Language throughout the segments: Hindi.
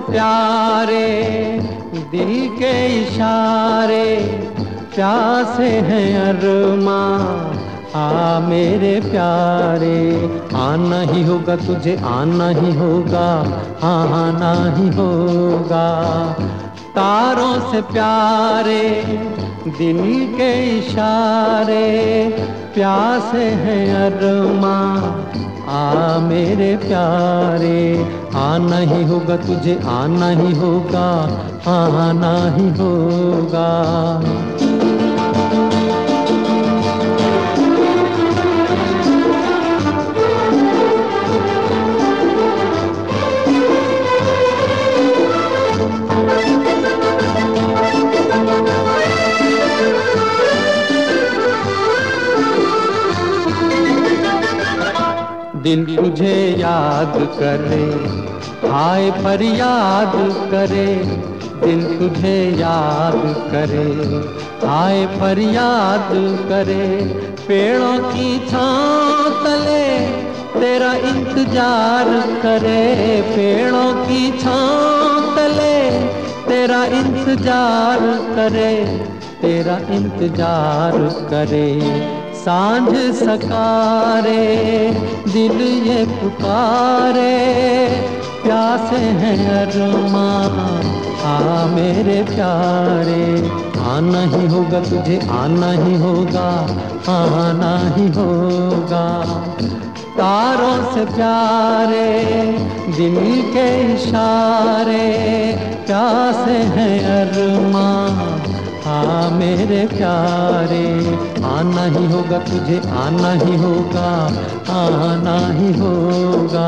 प्यारे दिल के इशारे, प्यासे हैं अरमां आ मेरे प्यारे। आना ही होगा तुझे, आना ही होगा, आना ही होगा। तारों से प्यारे दिल के इशारे, प्यासे हैं अरमां आ मेरे प्यारे। आना ही होगा तुझे, आना ही होगा, आना ही होगा। दिल तुझे याद करे, हाय फरियाद करे। दिल तुझे याद करे, हाय फरियाद करे। पेड़ों की छांव तले तेरा इंतजार करे, पेड़ों की छांव तले तेरा इंतजार करे, तेरा इंतजार करे। सांझ सकारे दिल ये पुकारे, प्यासे हैं अरमां आ मेरे प्यारे। आना ही होगा तुझे, आना ही होगा, आना ही होगा। तारों से प्यारे दिल के इशारे, प्यासे हैं अरमां आ मेरे प्यारे। आना ही होगा तुझे, आना ही होगा, आना ही होगा।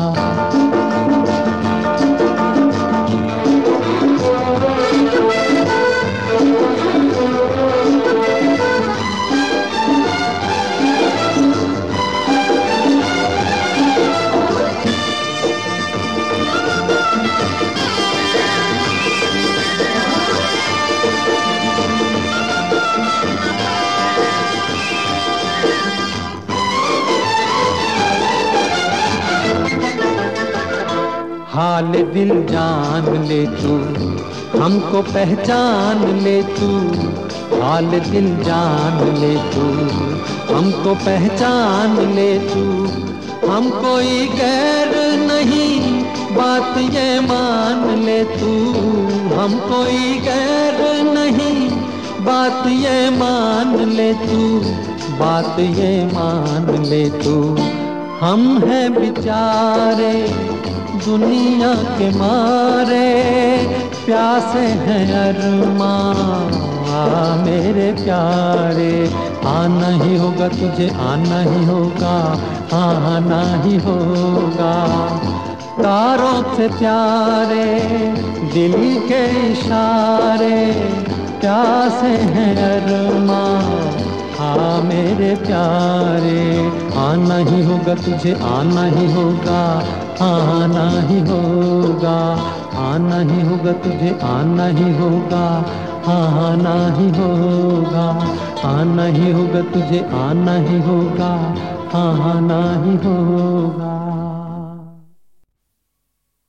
हाल दिल जान ले तू, हमको पहचान ले तू। हाल दिल जान ले तू, हमको पहचान ले तू। हम कोई गैर नहीं, बात ये मान ले तू। हम कोई गैर नहीं, बात ये मान ले तू, बात ये मान ले तू। हम हैं बेचारे दुनिया के मारे, प्यासे हैं अरमां आ मेरे प्यारे। आना ही होगा तुझे, आना ही होगा, आना ही होगा। तारों से प्यारे दिल के इशारे, प्यासे हैं अरमां आ मेरे प्यारे। आना ही होगा तुझे, आना ही होगा, आना ही होगा। आना ही होगा तुझे, आना ही होगा, आना ही होगा। आना ही होगा तुझे, आना ही होगा, आना ही होगा।